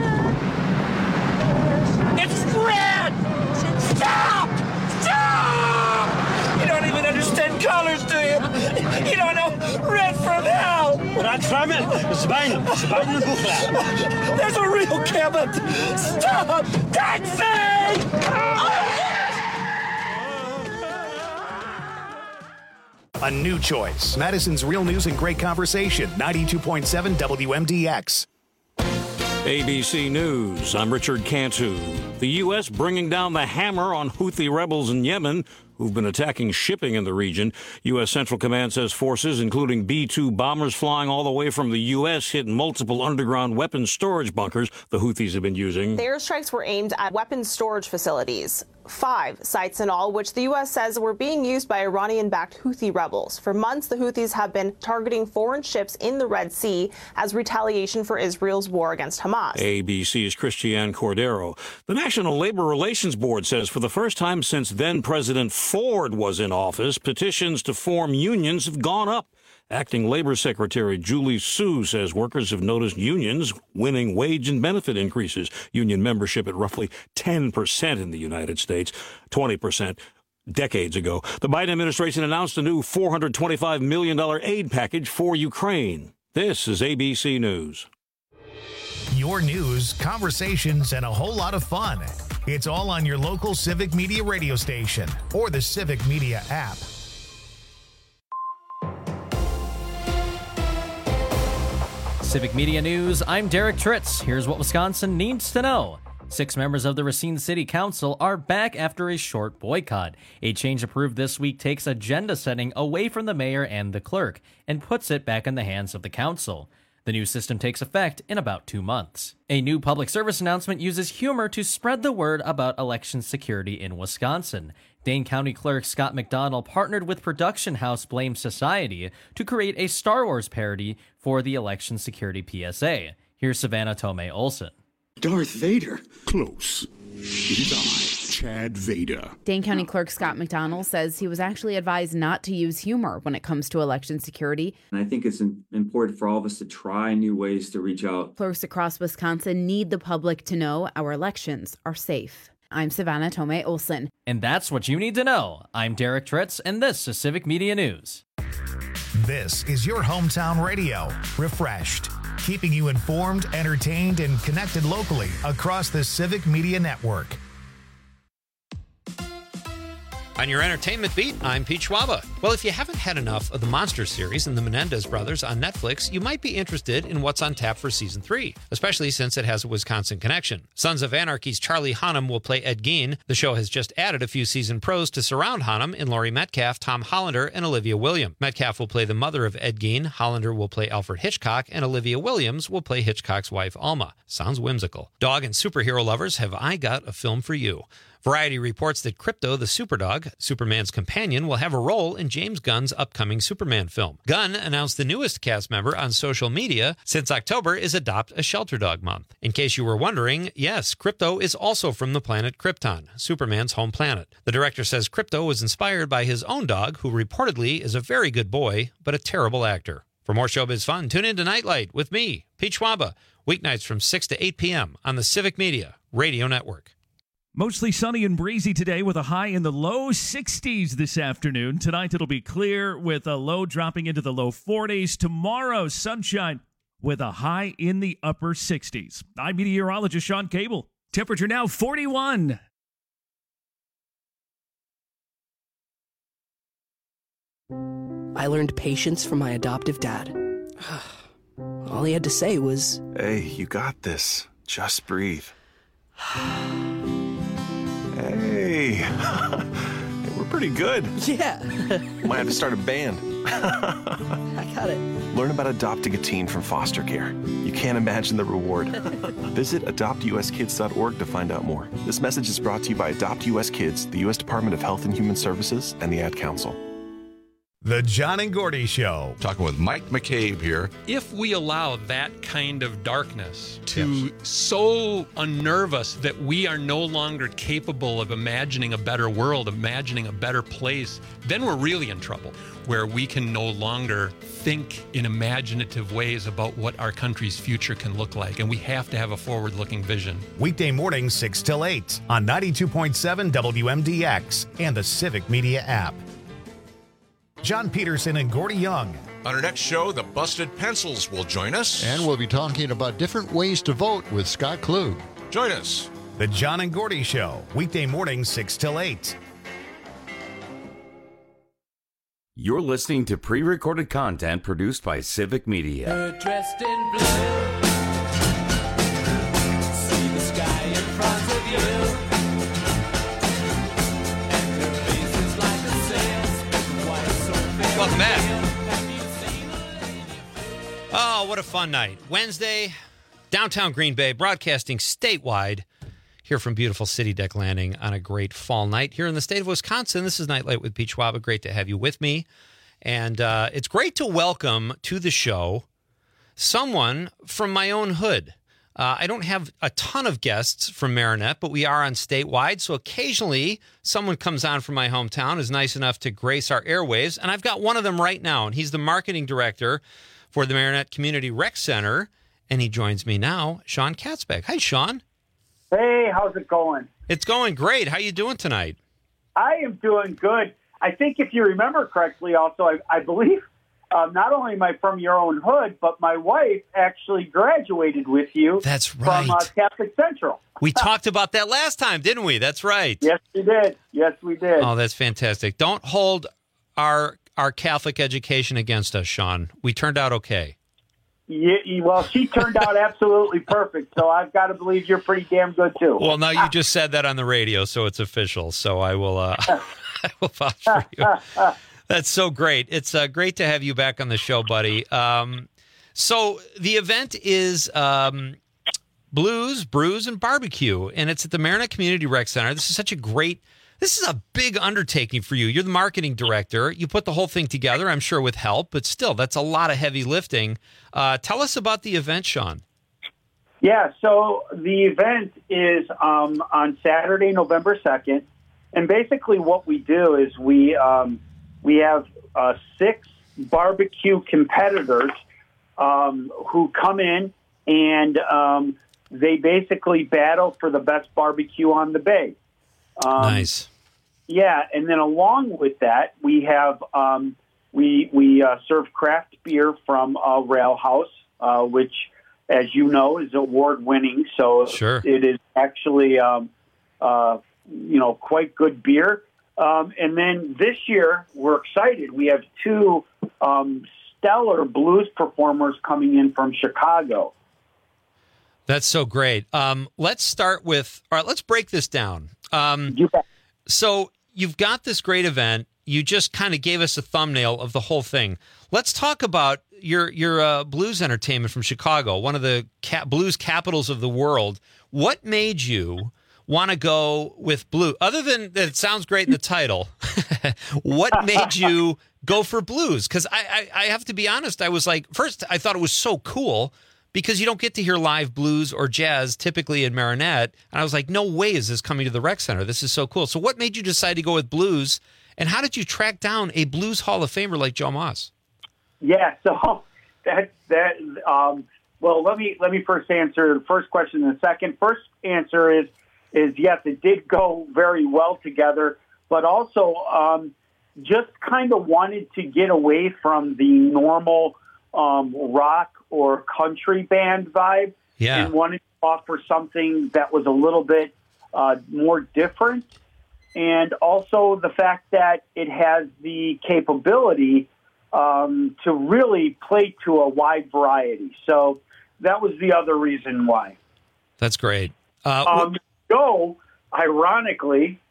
It's Fred! Stop! Stop! You don't even understand colors, do you? You don't know red from hell! There's a real cabin! Stop! Taxi! A new choice. Madison's Real News and Great Conversation. 92.7 WMDX. ABC News. I'm Richard Cantu. The U.S. bringing down the hammer on Houthi rebels in Yemen who've been attacking shipping in the region. U.S. Central Command says forces, including B-2 bombers flying all the way from the U.S., hit multiple underground weapons storage bunkers the Houthis have been using. The airstrikes were aimed at weapons storage facilities. 5 sites in all, which the U.S. says were being used by Iranian-backed Houthi rebels. For months, the Houthis have been targeting foreign ships in the Red Sea as retaliation for Israel's war against Hamas. ABC's Christiane Cordero. The National Labor Relations Board says for the first time since then-President Ford was in office, petitions to form unions have gone up. Acting Labor Secretary Julie Su says workers have noticed unions winning wage and benefit increases. Union membership at roughly 10% in the United States, 20% decades ago. The Biden administration announced a new $425 million aid package for Ukraine. This is ABC News. Your news, conversations, and a whole lot of fun. It's all on your local Civic Media radio station or the Civic Media app. Civic Media News, I'm Derek Tritz. Here's what Wisconsin needs to know. 6 members of the Racine City Council are back after a short boycott. A change approved this week takes agenda setting away from the mayor and the clerk and puts it back in the hands of the council. The new system takes effect in about 2 months. A new public service announcement uses humor to spread the word about election security in Wisconsin. Dane County Clerk Scott McDonald partnered with production house Blame Society to create a Star Wars parody for the election security PSA. Here's Savannah Tomei Olson. Darth Vader? Close. It is I, Chad Vader. Dane County Clerk Scott McDonald says he was actually advised not to use humor when it comes to election security. And I think it's important for all of us to try new ways to reach out. Clerks across Wisconsin need the public to know our elections are safe. I'm Savannah Tomei Olson. And that's what you need to know. I'm Derek Tritz, and this is Civic Media News. This is your hometown radio, refreshed, keeping you informed, entertained, and connected locally across the Civic Media Network. On your entertainment beat, I'm Pete Schwaba. Well, if you haven't had enough of the Monster series and the Menendez brothers on Netflix, you might be interested in what's on tap for season 3, especially since it has a Wisconsin connection. Sons of Anarchy's Charlie Hunnam will play Ed Gein. The show has just added a few season pros to surround Hunnam in Laurie Metcalf, Tom Hollander, and Olivia Williams. Metcalf will play the mother of Ed Gein, Hollander will play Alfred Hitchcock, and Olivia Williams will play Hitchcock's wife, Alma. Sounds whimsical. Dog and superhero lovers, have I got a film for you. Variety reports that Krypto the Superdog, Superman's companion, will have a role in James Gunn's upcoming Superman film. Gunn announced the newest cast member on social media since October is Adopt a Shelter Dog Month. In case you were wondering, yes, Krypto is also from the planet Krypton, Superman's home planet. The director says Krypto was inspired by his own dog, who reportedly is a very good boy, but a terrible actor. For more showbiz fun, tune in to Nightlight with me, Pete Schwaba, weeknights from 6 to 8 p.m. on the Civic Media Radio Network. Mostly sunny and breezy today with a high in the low 60s this afternoon. Tonight it'll be clear with a low dropping into the low 40s. Tomorrow, sunshine with a high in the upper 60s. I'm meteorologist Sean Cable. Temperature now 41. I learned patience from my adoptive dad. All he had to say was, "Hey, you got this. Just breathe." Hey, we're pretty good. Yeah. Might have to start a band. I got it. Learn about adopting a teen from foster care. You can't imagine the reward. Visit adoptuskids.org to find out more. This message is brought to you by Adopt US Kids, the U.S. Department of Health and Human Services, and the Ad Council. The John and Gordy Show. Talking with Mike McCabe here. If we allow that kind of darkness to so unnerve us that we are no longer capable of imagining a better world, imagining a better place, then we're really in trouble, where we can no longer think in imaginative ways about what our country's future can look like. And we have to have a forward-looking vision. Weekday mornings 6 till 8 on 92.7 WMDX and the Civic Media app. John Peterson and Gordy Young. On our next show, the Busted Pencils will join us. And we'll be talking about different ways to vote with Scott Klug. Join us. The John and Gordy Show, weekday mornings 6 till 8. You're listening to pre-recorded content produced by Civic Media. Her dressed in blue. See the sky in front of you. And her face is like Welcome back. Oh, what a fun night. Wednesday, downtown Green Bay, broadcasting statewide here from beautiful City Deck Landing on a great fall night here in the state of Wisconsin. This is Nightlight with Pete Schwaba. Great to have you with me. And it's great to welcome to the show someone from my own hood. I don't have a ton of guests from Marinette, but we are on statewide, so occasionally someone comes on from my hometown, is nice enough to grace our airwaves, and I've got one of them right now, and he's the marketing director for the Marinette Community Rec Center, and he joins me now, Sean Katzbeck. Hi, Sean. Hey, how's it going? It's going great. How you doing tonight? I am doing good. I think if you remember correctly, also, I believe not only am I from your own hood, but my wife actually graduated with you. That's right. From Catholic Central. We talked about that last time, didn't we? That's right. Yes, we did. Yes, we did. Oh, that's fantastic. Don't hold our Catholic education against us, Sean. We turned out okay. Yeah, well, she turned out absolutely perfect, so I've got to believe you're pretty damn good, too. Well, now you just said that on the radio, so it's official, so I will I will vouch for you. That's so great. It's great to have you back on the show, buddy. So the event is Blues, Brews, and Barbecue, and it's at the Marinette Community Rec Center. This is a big undertaking for you. You're the marketing director. You put the whole thing together, I'm sure with help, but still, that's a lot of heavy lifting. Tell us about the event, Sean. Yeah, so the event is on Saturday, November 2nd, and basically what we do is we have 6 barbecue competitors who come in, and they basically battle for the best barbecue on the bay. Nice. Yeah, and then along with that, we have we serve craft beer from Rail House, which, as you know, is award-winning. So sure. It is actually quite good beer. And then this year, we're excited. We have 2 stellar blues performers coming in from Chicago. That's so great. Let's start with, all right, let's break this down. So you've got this great event. You just kind of gave us a thumbnail of the whole thing. Let's talk about your blues entertainment from Chicago, one of the blues capitals of the world. What made you want to go with blue? Other than that, it sounds great in the title. What made you go for blues? Because I have to be honest. I was like, first, I thought it was so cool because you don't get to hear live blues or jazz typically in Marinette. And I was like, no way is this coming to the rec center. This is so cool. So what made you decide to go with blues? And how did you track down a blues Hall of Famer like Joe Moss? Yeah, so well, let me first answer the first question. And the second first answer is yes, it did go very well together, but also just kind of wanted to get away from the normal rock or country band vibe, and wanted to offer something that was a little bit more different, and also the fact that it has the capability to really play to a wide variety. So that was the other reason why. That's great. Joe, ironically,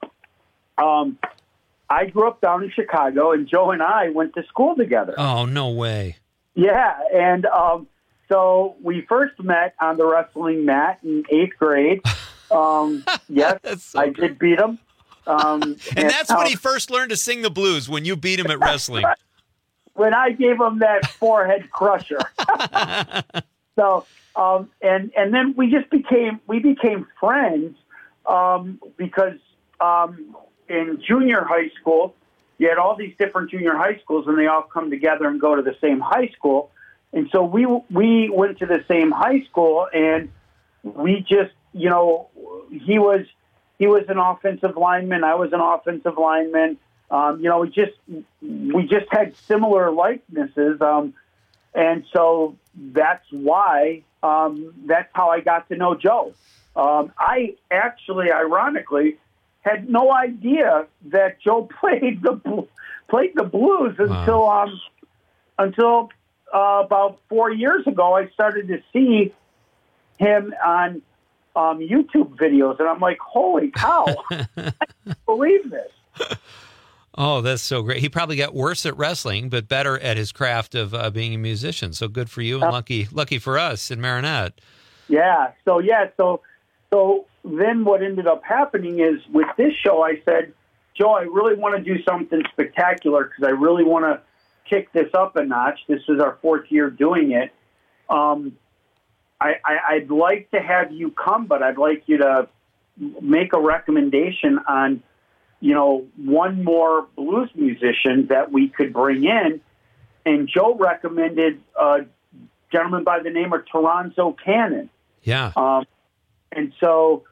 I grew up down in Chicago, and Joe and I went to school together. Oh, no way. Yeah, and so we first met on the wrestling mat in 8th grade. Yes, so I did beat him. And that's when he first learned to sing the blues, when you beat him at wrestling. When I gave him that forehead crusher. So, and then we became friends because in junior high school, you had all these different junior high schools, and they all come together and go to the same high school. And so we went to the same high school, and we just, he was an offensive lineman. I was an offensive lineman. We just had similar likenesses. And so that's why, that's how I got to know Joe. I actually, ironically, had no idea that Joe played the blues until about 4 years ago. I started to see him on YouTube videos, and I'm like, holy cow, I can't believe this. Oh, that's so great. He probably got worse at wrestling, but better at his craft of being a musician. So good for you, and lucky for us in Marinette. Yeah. So then what ended up happening is with this show, I said, Joe, I really want to do something spectacular because I really want to kick this up a notch. This is our 4th year doing it. I'd like to have you come, but I'd like you to make a recommendation on, one more blues musician that we could bring in. And Joe recommended a gentleman by the name of Toronzo Cannon. Yeah. And so,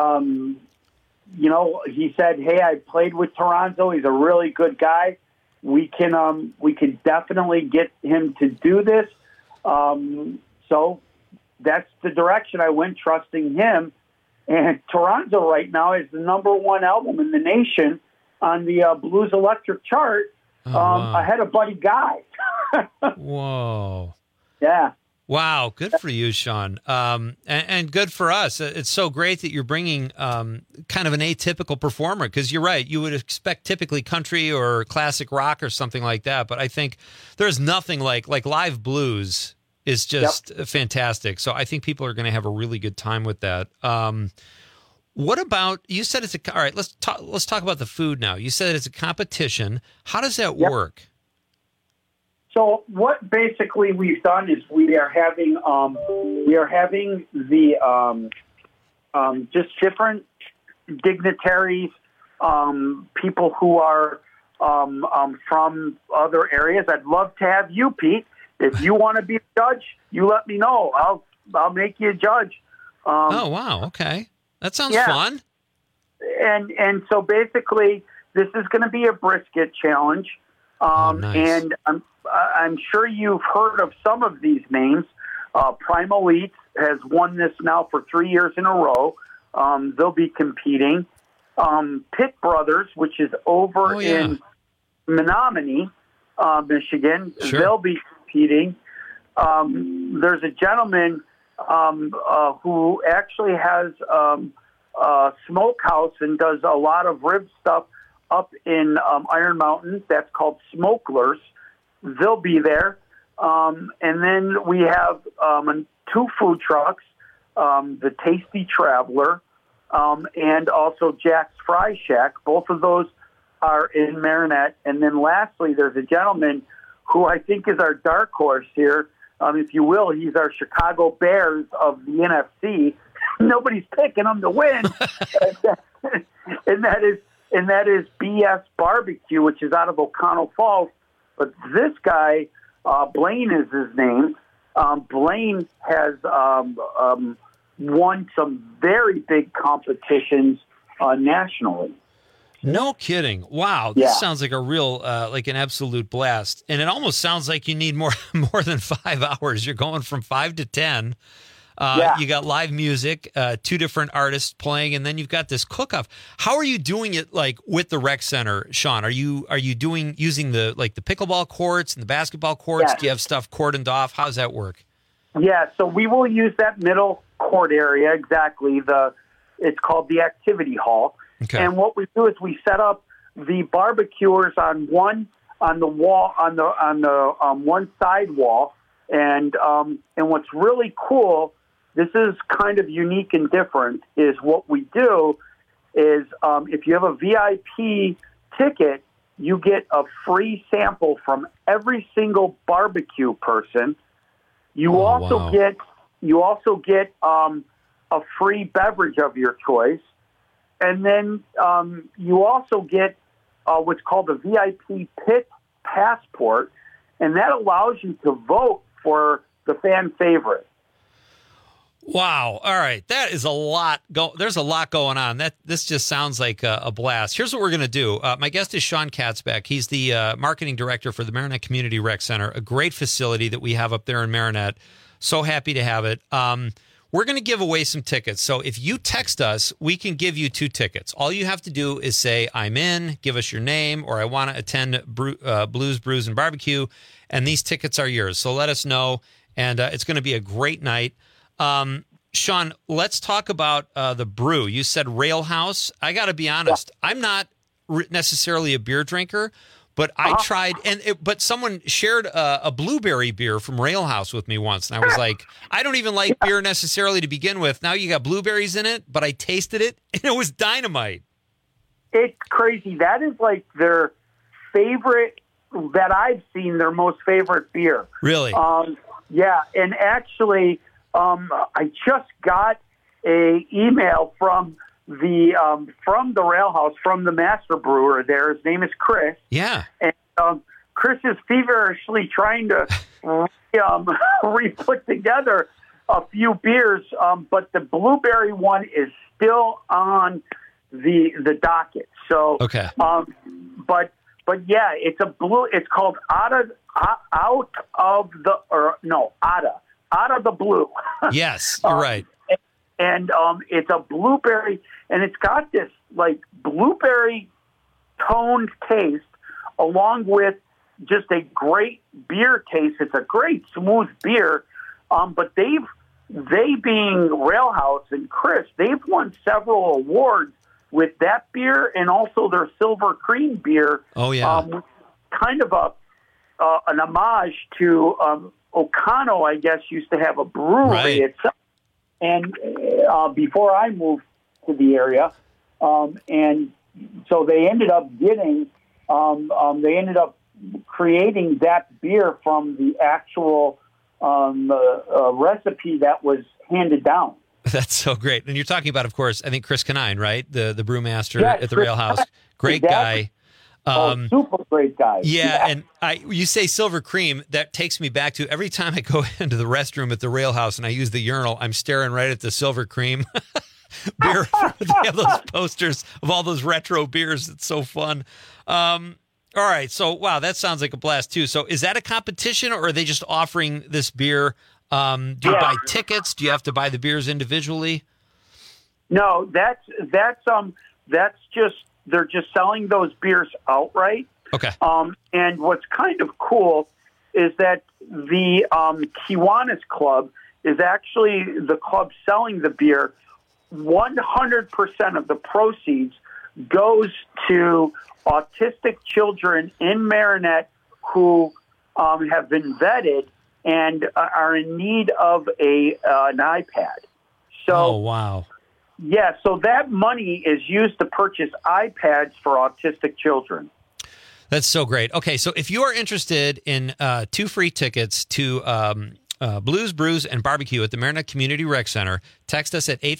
he said, hey, I played with Toronzo. He's a really good guy. We can definitely get him to do this. So that's the direction I went, trusting him. And Toronzo right now is the #1 album in the nation on the Blues Electric chart, ahead of Buddy Guy. Whoa. Yeah. Wow. Good for you, Sean. And good for us. It's so great that you're bringing kind of an atypical performer, because you're right. You would expect typically country or classic rock or something like that. But I think there's nothing like live blues is just fantastic. So I think people are going to have a really good time with that. What about, you said all right, let's talk about the food now. You said it's a competition. How does that work? So what basically we've done is we are having the just different dignitaries, people who are from other areas. I'd love to have you, Pete. If you want to be a judge, you let me know. I'll make you a judge. Oh wow, okay, that sounds fun. And so basically, this is going to be a brisket challenge. Nice. And I'm sure you've heard of some of these names. Primal Eats has won this now for 3 years in a row. They'll be competing. Pitt Brothers, which is over in Menominee, Michigan, they'll be competing. There's a gentleman who actually has a smokehouse and does a lot of rib stuff up in Iron Mountain. That's called Smokelers. They'll be there. And then we have 2 food trucks, the Tasty Traveler, and also Jack's Fry Shack. Both of those are in Marinette. And then lastly, there's a gentleman who I think is our dark horse here, if you will. He's our Chicago Bears of the NFC. Nobody's picking him to win. and that is BS Barbecue, which is out of O'Connell Falls. But this guy, Blaine is his name. Blaine has won some very big competitions nationally. No kidding. Wow. This sounds like a real, like an absolute blast. And it almost sounds like you need more than 5 hours. You're going from 5 to 10. You got live music, 2 different artists playing, and then you've got this cook-off. How are you doing it, like, with the rec center, Sean? Are you using the pickleball courts and the basketball courts? Yes. Do you have stuff cordoned off? How does that work? Yeah, so we will use that middle court area, exactly. It's called the activity hall. Okay. And what we do is we set up the barbecuers on the wall, on the one side wall, and what's really cool, this is kind of unique and different, is what we do is if you have a VIP ticket, you get a free sample from every single barbecue person. You also get a free beverage of your choice. And then you also get what's called a VIP Pit Passport, and that allows you to vote for the fan favorite. Wow. All right. That is a lot. There's a lot going on. This just sounds like a blast. Here's what we're going to do. My guest is Sean Katzbach. He's the marketing director for the Marinette Community Rec Center, a great facility that we have up there in Marinette. So happy to have it. We're going to give away some tickets. So if you text us, we can give you 2 tickets. All you have to do is say, I'm in, give us your name, or I want to attend Blues, Brews, and Barbecue, and these tickets are yours. So let us know, and it's going to be a great night. Sean, let's talk about the brew. You said Rail House. I got to be honest. I'm not necessarily a beer drinker, but I tried, but someone shared a blueberry beer from Rail House with me once, and I was like, I don't even like beer necessarily to begin with. Now you got blueberries in it, but I tasted it, and it was dynamite. It's crazy. That is like their favorite, that I've seen, their most favorite beer. Really? Yeah, and actually, I just got a email from the Rail House, from the master brewer there. His name is Chris. Yeah. And Chris is feverishly trying to re-put together a few beers, but the blueberry one is still on the docket. So, okay. But yeah, it's it's called Out of the Blue. Yes, you're right. And it's a blueberry, and it's got this like blueberry toned taste, along with just a great beer taste. It's a great smooth beer, but they being Rail House and Chris, they've won several awards with that beer and also their Silver Cream beer. Oh yeah, kind of an homage to Ocano, I guess, used to have a brewery itself. And before I moved to the area, and so they ended up creating that beer from the actual recipe that was handed down. That's so great. And you're talking about, of course, I think Chris Canine, right? The brewmaster at the Chris Rail House. Great exactly. guy. Super great guy. Yeah, and you say Silver Cream, that takes me back to every time I go into the restroom at the Rail House and I use the urinal, I'm staring right at the Silver Cream beer. They have those posters of all those retro beers. It's so fun. All right, so wow, that sounds like a blast too. So is that a competition, or are they just offering this beer? Do you buy tickets? Do you have to buy the beers individually? No, that's just, they're just selling those beers outright. Okay. And what's kind of cool is that the Kiwanis Club is actually the club selling the beer. 100% of the proceeds goes to autistic children in Marinette who have been vetted and are in need of an iPad. So, oh, wow. Yeah, so that money is used to purchase iPads for autistic children. That's so great. Okay, so if you are interested in 2 free tickets to Blues, Brews, and Barbecue at the Marinette Community Rec Center, text us at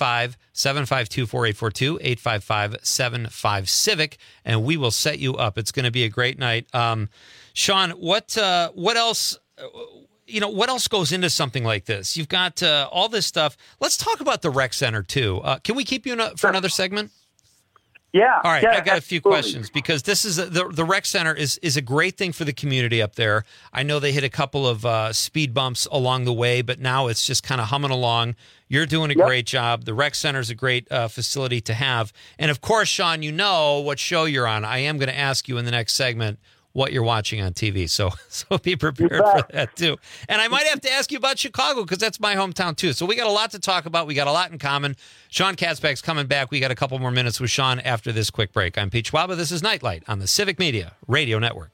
855-752-4842, 855-75-CIVIC, and we will set you up. It's going to be a great night. Sean, what else... what else goes into something like this? You've got all this stuff. Let's talk about the rec center too. Can we keep you for another segment? Yeah. All right. Yeah, I got a few questions because this is the rec center is a great thing for the community up there. I know they hit a couple of speed bumps along the way, but now it's just kind of humming along. You're doing a great job. The rec center is a great facility to have. And of course, Sean, you know what show you're on. I am going to ask you in the next segment what you're watching on TV. So be prepared for that too. And I might have to ask you about Chicago because that's my hometown too. So we got a lot to talk about. We got a lot in common. Sean Katzbach's coming back. We got a couple more minutes with Sean after this quick break. I'm Pete Schwaba. This is Nightlight on the Civic Media Radio Network.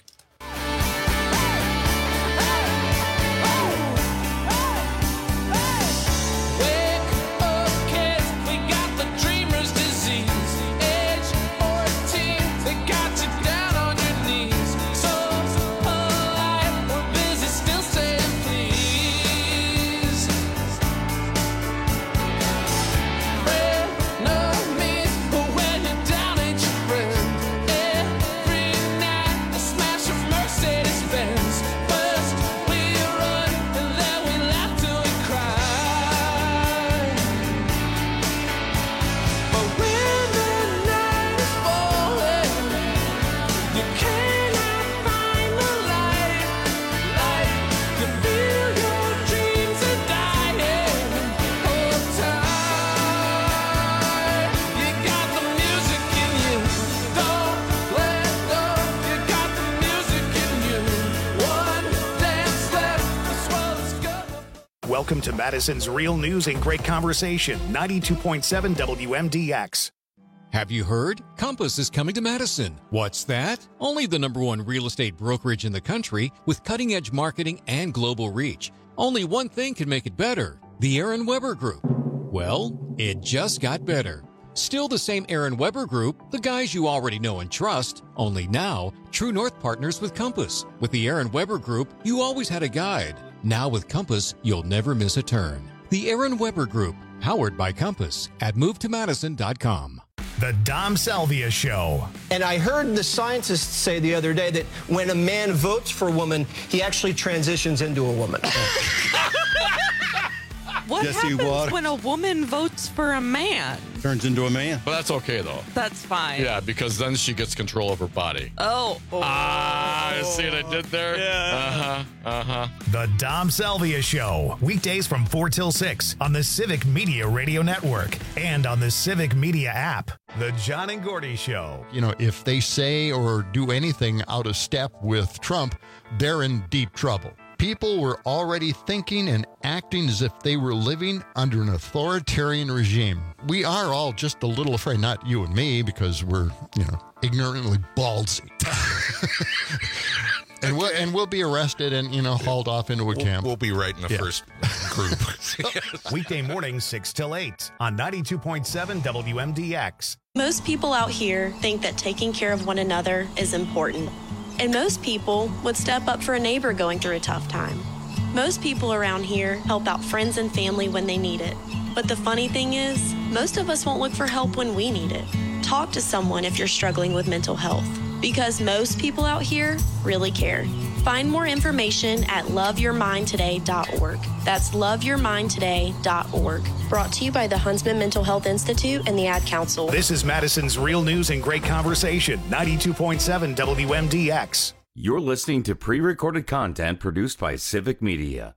Welcome to Madison's Real News and Great Conversation, 92.7 WMDX. Have you heard? Compass is coming to Madison. What's that? Only the #1 real estate brokerage in the country with cutting-edge marketing and global reach. Only one thing can make it better. The Aaron Weber Group. Well, it just got better. Still the same Aaron Weber Group, the guys you already know and trust, only now, True North partners with Compass. With the Aaron Weber Group, you always had a guide. Now with Compass, you'll never miss a turn. The Aaron Weber Group, powered by Compass at movetomadison.com. The Dom Salvia Show. And I heard the scientists say the other day that when a man votes for a woman, he actually transitions into a woman. What happens when a woman votes for a man? Turns into a man. But that's okay, though. That's fine. Yeah, because then she gets control of her body. Oh. See what I did there? Yeah. The Dom Salvia Show. Weekdays from 4 till 6 on the Civic Media Radio Network and on the Civic Media app. The John and Gordy Show. You know, if they say or do anything out of step with Trump, they're in deep trouble. People were already thinking and acting as if they were living under an authoritarian regime. We are all just a little afraid, not you and me, because we're, ignorantly ballsy. and we'll be arrested and, hauled off into a camp. We'll be right in the first group. Weekday mornings 6 till 8 on 92.7 WMDX. Most people out here think that taking care of one another is important. And most people would step up for a neighbor going through a tough time. Most people around here help out friends and family when they need it. But the funny thing is, most of us won't look for help when we need it. Talk to someone if you're struggling with mental health, because most people out here really care. Find more information at loveyourmindtoday.org. That's loveyourmindtoday.org. Brought to you by the Huntsman Mental Health Institute and the Ad Council. This is Madison's Real News and Great Conversation, 92.7 WMDX. You're listening to pre-recorded content produced by Civic Media.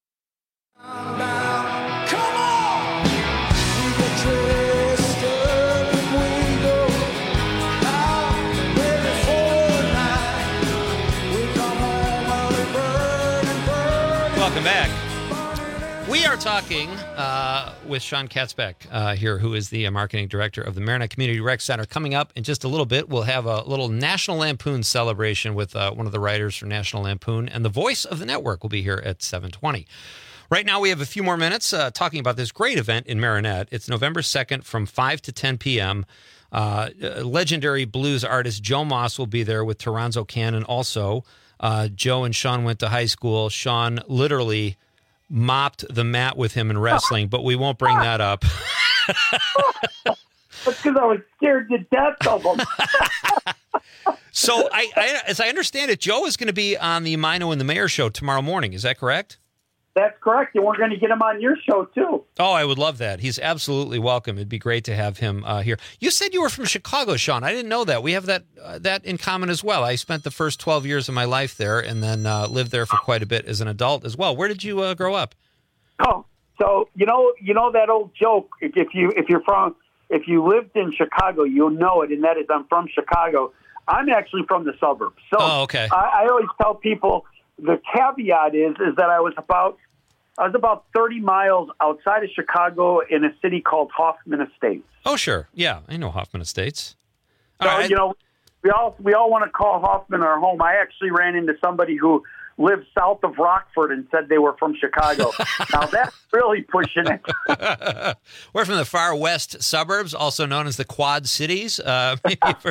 Welcome back. We are talking with Sean Katzbeck here, who is the marketing director of the Marinette Community Rec Center. Coming up in just a little bit, we'll have a little National Lampoon celebration with one of the writers from National Lampoon, and the voice of the network will be here at 7:20. Right now, we have a few more minutes talking about this great event in Marinette. It's November 2nd from 5 to 10 p.m. Legendary blues artist Joe Moss will be there with Toronzo Cannon also. Joe and Sean went to high school. Sean literally mopped the mat with him in wrestling, but we won't bring that up. That's because I was scared to death of him. So, as I understand it, Joe is going to be on the Mino and the Mayor show tomorrow morning. Is that correct? That's correct, and we're going to get him on your show, too. Oh, I would love that. He's absolutely welcome. It'd be great to have him here. You said you were from Chicago, Sean. I didn't know that. We have that in common as well. I spent the first 12 years of my life there and then lived there for quite a bit as an adult as well. Where did you grow up? Oh, so you know that old joke. If you lived in Chicago, you'll know it, and that is I'm from Chicago. I'm actually from the suburbs. So okay. I always tell people the caveat is that I was about 30 miles outside of Chicago in a city called Hoffman Estates. Oh, sure. Yeah, I know Hoffman Estates. So, we all want to call Hoffman our home. I actually ran into somebody who lived south of Rockford and said they were from Chicago. Now, that's really pushing it. We're from the far west suburbs, also known as the Quad Cities. Exactly.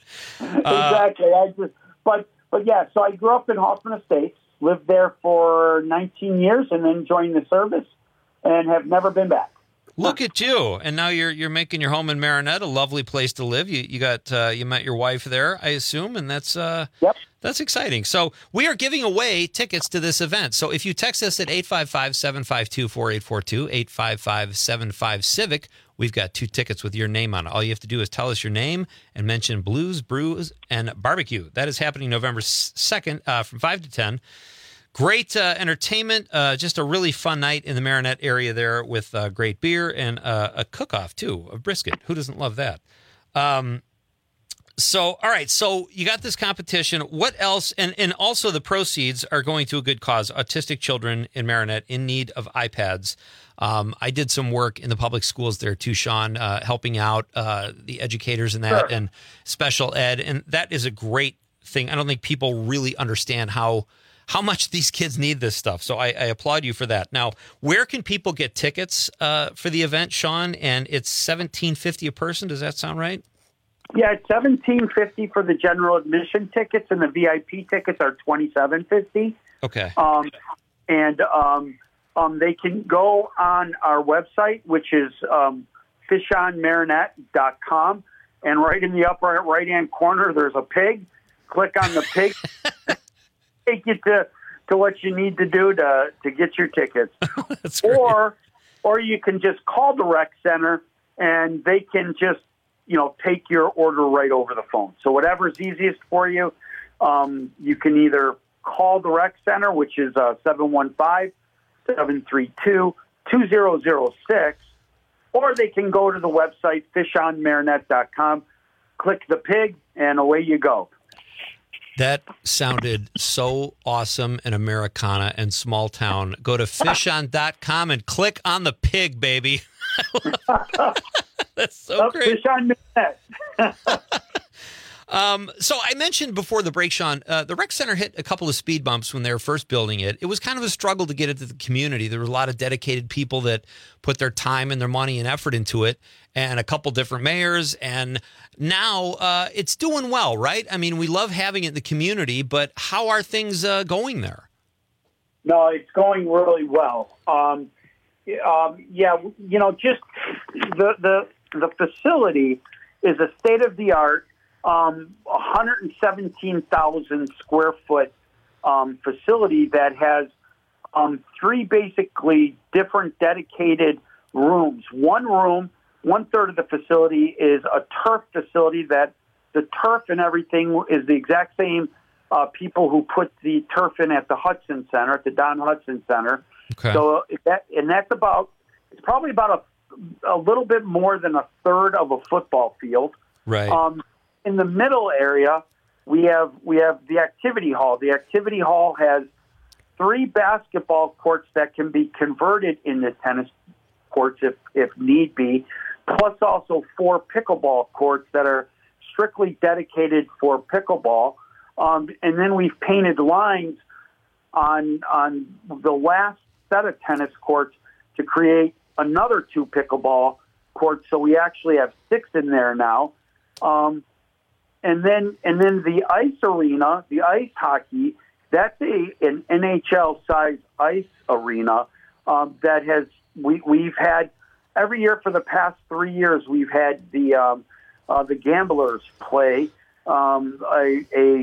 But yeah, so I grew up in Hoffman Estates, lived there for 19 years, and then joined the service, and have never been back. Look at you! And now you're making your home in Marinette, a lovely place to live. You met your wife there, I assume, and that's That's exciting. So we are giving away tickets to this event. So if you text us at 855-752-4842, 855-75-CIVIC, we've got 2 tickets with your name on it. All you have to do is tell us your name and mention Blues, Brews, and Barbecue. That is happening November 2nd from 5 to 10. Great entertainment, just a really fun night in the Marinette area there with great beer and a cook-off, too, of brisket. Who doesn't love that? So, all right. So you got this competition. What else? And also the proceeds are going to a good cause. Autistic children in Marinette in need of iPads. I did some work in the public schools there too, Sean, helping out the educators in that and special ed. And that is a great thing. I don't think people really understand how much these kids need this stuff. So I applaud you for that. Now, where can people get tickets for the event, Sean? And it's $17.50 a person. Does that sound right? Yeah, it's $17.50 for the general admission tickets, and the VIP tickets are $27.50. Okay. They can go on our website, which is fishonmarinette.com, and right in the upper right-hand corner, there's a pig. Click on the pig. Take you to what you need to do to get your tickets. That's great. Or you can just call the rec center, and they can just take your order right over the phone. So whatever's easiest for you, you can either call the rec center, which is 715-732-2006, or they can go to the website fishonmarinette.com, click the pig, and away you go. That sounded so awesome and Americana and small town. Go to fishon.com and click on the pig, baby. That's so great. Fish on Marinette. So I mentioned before the break, Sean, the rec center hit a couple of speed bumps when they were first building it. It was kind of a struggle to get it to the community. There were a lot of dedicated people that put their time and their money and effort into it, and a couple different mayors. And now it's doing well, right? I mean, we love having it in the community, but how are things going there? No, it's going really well. Just the facility is a state-of-the-art 117,000 square foot facility that has three basically different dedicated rooms. One third of the facility is a turf facility that the turf and everything is the exact same people who put the turf in at the Hudson Center, at the Don Hudson Center. Okay. So it's probably about a little bit more than a third of a football field. Right. In the middle area, we have the activity hall. The activity hall has 3 basketball courts that can be converted into tennis courts if need be, plus also 4 pickleball courts that are strictly dedicated for pickleball. And then we've painted lines on the last set of tennis courts to create another 2 pickleball courts. So we actually have 6 in there now. And then the ice arena, the ice hockey, that's an NHL-sized ice arena that we've had every year for the past 3 years. We've had the Gamblers play a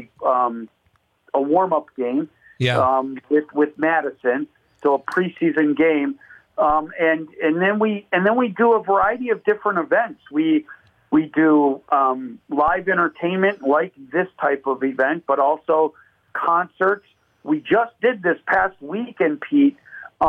warm-up game with Madison, so a preseason game, and then we do a variety of different events. We do live entertainment like this type of event, but also concerts. We just did this past weekend, Pete,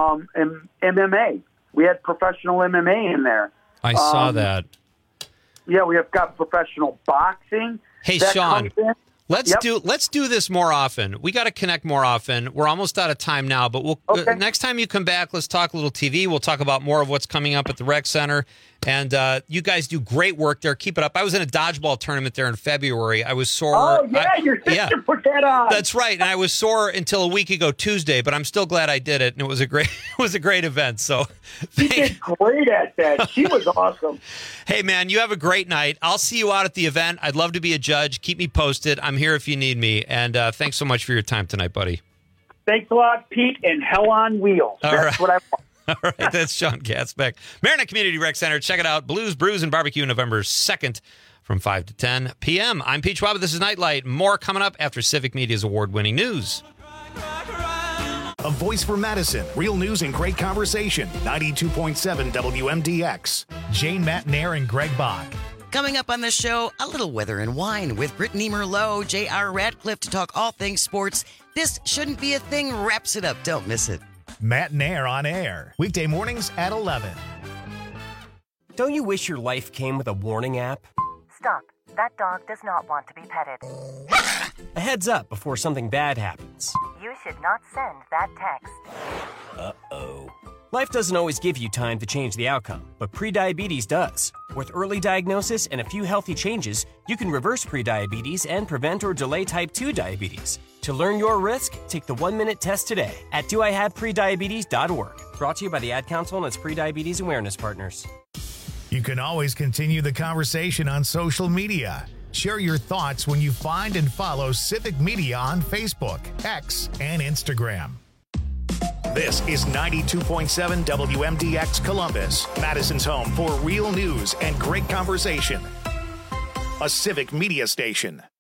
MMA. We had professional MMA in there. I saw that. Yeah, we have got professional boxing. Hey, that Sean, comes in. let's do this more often. We got to connect more often. We're almost out of time now, but next time you come back, let's talk a little TV. We'll talk about more of what's coming up at the rec center. And you guys do great work there. Keep it up. I was in a dodgeball tournament there in February. I was sore. Oh, yeah, your sister put that on. That's right. And I was sore until a week ago Tuesday, but I'm still glad I did it. And it was a great event. So she did great at that. She was awesome. Hey, man, you have a great night. I'll see you out at the event. I'd love to be a judge. Keep me posted. I'm here if you need me. And thanks so much for your time tonight, buddy. Thanks a lot, Pete, and hell on wheels. That's what I want. All right, that's Sean Katzbeck. Marinette Community Rec Center. Check it out. Blues, Brews, and Barbecue November 2nd from 5 to 10 p.m. I'm Pete Schwab. This is Nightlight. More coming up after Civic Media's award-winning news. A voice for Madison. Real news and great conversation. 92.7 WMDX. Jane Matt Nair and Greg Bach. Coming up on the show, a little weather and wine with Brittany Merlot, J.R. Radcliffe to talk all things sports. This Shouldn't Be a Thing wraps it up. Don't miss it. Matt Nair on air. Weekday mornings at 11. Don't you wish your life came with a warning app? Stop. That dog does not want to be petted. A heads up before something bad happens. You should not send that text. Uh-oh. Life doesn't always give you time to change the outcome, but prediabetes does. With early diagnosis and a few healthy changes, you can reverse prediabetes and prevent or delay type 2 diabetes. To learn your risk, take the 1-minute test today at doihaveprediabetes.org. Brought to you by the Ad Council and its prediabetes awareness partners. You can always continue the conversation on social media. Share your thoughts when you find and follow Civic Media on Facebook, X, and Instagram. This is 92.7 WMDX Columbus, Madison's home for real news and great conversation. A Civic Media station.